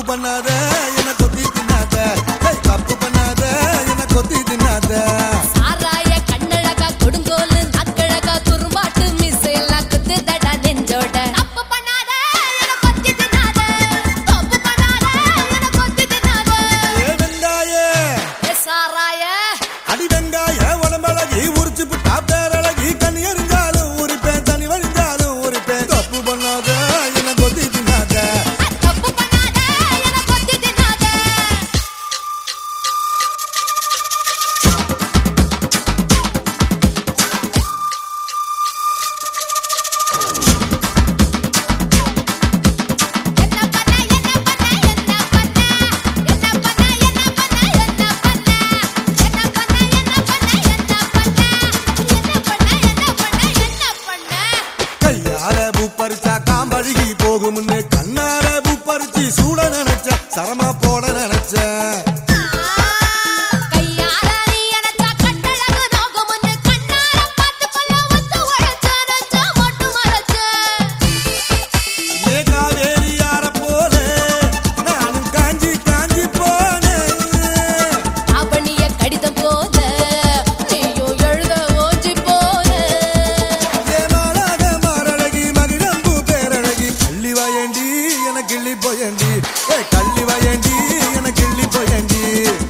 பண்ணாத என்ன கொத்தி தின்னாத தப்பு பண்ணாத என்ன கொத்தி தின்னாத சாராய கண்ணழகா கொடுங்கோலு அக்கழகா துரும்பாட்டு மிஸ்ஸெல்லாம் குத்துதடா நெஞ்சோட தப்பு பண்ணாத என்ன கொத்தி தின்னாத தப்பு பண்ணாத என்ன கொத்தி தின்னாத ஏ வெங்காயே ஏ சாராய அடி வெங்காய உடம்பழகி உரிச்சு புட்டா பேரழகி கனி எறிஞ்சாலும் உரிப்பேன் தனி வழிஞ்சாலும் உரிப்பேன் தப்பு பண்ணாத என்ன கொத்தி தின்னாத தப்பு பண்ணாத என்ன கொத்தி தின்னாத கையால பூ பறிச்சா காம்பழுகி போகும்னு கண்ணால பூ பறிச்சு சூட நினைச்ச சரமா போட நினைச்ச கையால நீ அணைச்சா கட்டழகு நோகுமுன்னு கண்ணால பார்த்து கொள்ள வந்து உழைச்ச மட்டும் மறைச்ச ஏ காவேரி யார போல நானும் காஞ்சி காஞ்சி போனேன் அவனிய கடிதம் போல நீயோ எழுத ஓஞ்சி போன ஏ மாளாக மாரழகி மகிழம்பூ பேரழகி கள்ளி வாயண்டி என கிள்ளி போயண்டி கள்ளி வாயண்டி என கிள்ளி போயண்டி